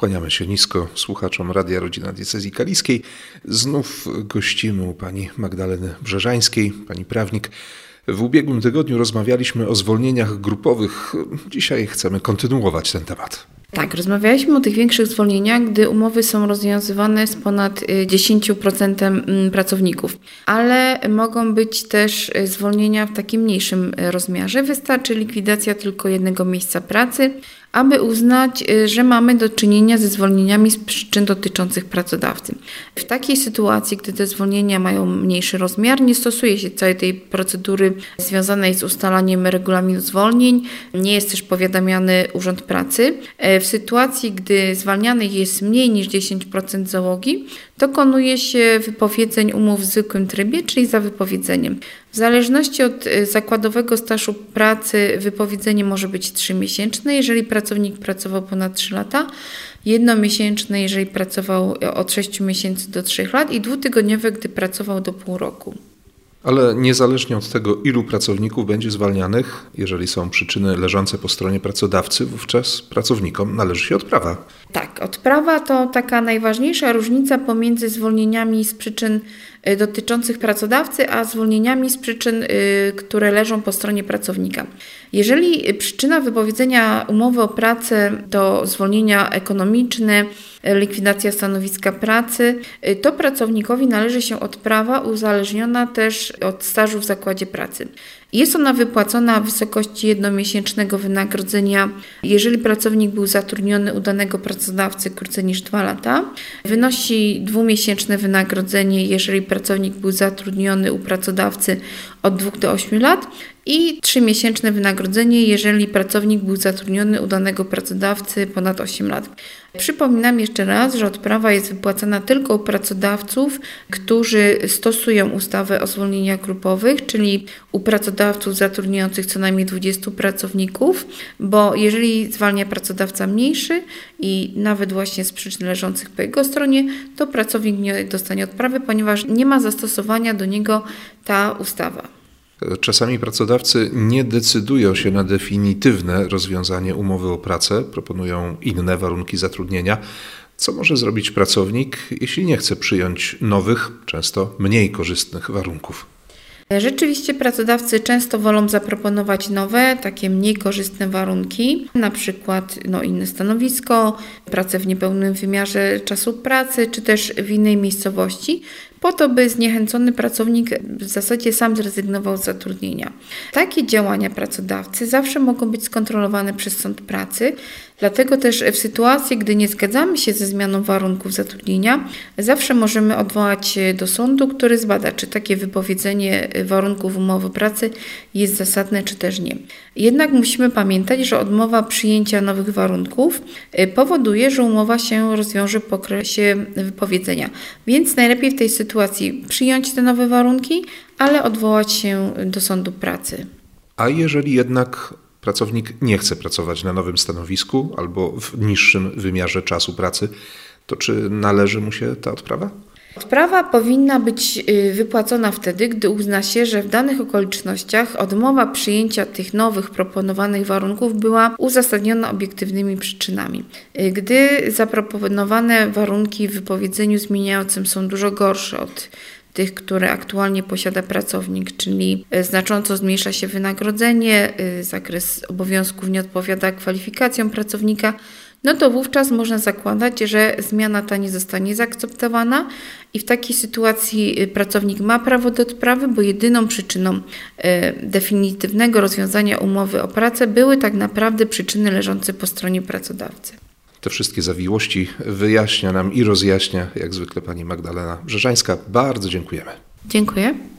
Kłaniamy się nisko słuchaczom Radia Rodzina Diecezji Kaliskiej. Znów gościmy u pani Magdaleny Brzeżańskiej, pani prawnik. W ubiegłym tygodniu rozmawialiśmy o zwolnieniach grupowych. Dzisiaj chcemy kontynuować ten temat. Tak, rozmawialiśmy o tych większych zwolnieniach, gdy umowy są rozwiązywane z ponad 10% pracowników, ale mogą być też zwolnienia w takim mniejszym rozmiarze. Wystarczy likwidacja tylko jednego miejsca pracy, aby uznać, że mamy do czynienia ze zwolnieniami z przyczyn dotyczących pracodawcy. W takiej sytuacji, gdy te zwolnienia mają mniejszy rozmiar, nie stosuje się całej tej procedury związanej z ustalaniem regulaminu zwolnień, nie jest też powiadamiany Urząd Pracy. W sytuacji, gdy zwalnianych jest mniej niż 10% załogi, dokonuje się wypowiedzeń umów w zwykłym trybie, czyli za wypowiedzeniem. W zależności od zakładowego stażu pracy wypowiedzenie może być 3-miesięczne, jeżeli pracownik pracował ponad 3 lata, 1-miesięczne, jeżeli pracował od 6 miesięcy do 3 lat i 2-tygodniowe, gdy pracował do pół roku. Ale niezależnie od tego, ilu pracowników będzie zwalnianych, jeżeli są przyczyny leżące po stronie pracodawcy, wówczas pracownikom należy się odprawa. Tak, odprawa to taka najważniejsza różnica pomiędzy zwolnieniami z przyczyn dotyczących pracodawcy, a zwolnieniami z przyczyn, które leżą po stronie pracownika. Jeżeli przyczyna wypowiedzenia umowy o pracę to zwolnienia ekonomiczne, likwidacja stanowiska pracy, to pracownikowi należy się odprawa uzależniona też od stażu w zakładzie pracy. Jest ona wypłacona w wysokości 1-miesięcznego wynagrodzenia, jeżeli pracownik był zatrudniony u danego pracodawcy krócej niż 2 lata. Wynosi 2-miesięczne wynagrodzenie, jeżeli pracownik był zatrudniony u pracodawcy od 2 do 8 lat i 3-miesięczne wynagrodzenie, jeżeli pracownik był zatrudniony u danego pracodawcy ponad 8 lat. Przypominam jeszcze raz, że odprawa jest wypłacana tylko u pracodawców, którzy stosują ustawę o zwolnieniach grupowych, czyli u pracodawców zatrudniających co najmniej 20 pracowników, bo jeżeli zwalnia pracodawca mniejszy i nawet właśnie z przyczyn leżących po jego stronie, to pracownik nie dostanie odprawy, ponieważ nie ma zastosowania do niego ta ustawa. Czasami pracodawcy nie decydują się na definitywne rozwiązanie umowy o pracę, proponują inne warunki zatrudnienia. Co może zrobić pracownik, jeśli nie chce przyjąć nowych, często mniej korzystnych warunków? Rzeczywiście pracodawcy często wolą zaproponować nowe, takie mniej korzystne warunki, na przykład inne stanowisko, pracę w niepełnym wymiarze czasu pracy, czy też w innej miejscowości, po to, by zniechęcony pracownik w zasadzie sam zrezygnował z zatrudnienia. Takie działania pracodawcy zawsze mogą być skontrolowane przez sąd pracy, dlatego też w sytuacji, gdy nie zgadzamy się ze zmianą warunków zatrudnienia, zawsze możemy odwołać się do sądu, który zbada, czy takie wypowiedzenie warunków umowy pracy jest zasadne, czy też nie. Jednak musimy pamiętać, że odmowa przyjęcia nowych warunków powoduje, że umowa się rozwiąże po okresie wypowiedzenia. Więc najlepiej w tej sytuacji przyjąć te nowe warunki, ale odwołać się do sądu pracy. A jeżeli jednak pracownik nie chce pracować na nowym stanowisku albo w niższym wymiarze czasu pracy, to czy należy mu się ta odprawa? Odprawa powinna być wypłacona wtedy, gdy uzna się, że w danych okolicznościach odmowa przyjęcia tych nowych proponowanych warunków była uzasadniona obiektywnymi przyczynami. Gdy zaproponowane warunki w wypowiedzeniu zmieniającym są dużo gorsze od tych, które aktualnie posiada pracownik, czyli znacząco zmniejsza się wynagrodzenie, zakres obowiązków nie odpowiada kwalifikacjom pracownika, to wówczas można zakładać, że zmiana ta nie zostanie zaakceptowana i w takiej sytuacji pracownik ma prawo do odprawy, bo jedyną przyczyną definitywnego rozwiązania umowy o pracę były tak naprawdę przyczyny leżące po stronie pracodawcy. Te wszystkie zawiłości wyjaśnia nam i rozjaśnia jak zwykle pani Magdalena Brzeżańska. Bardzo dziękujemy. Dziękuję.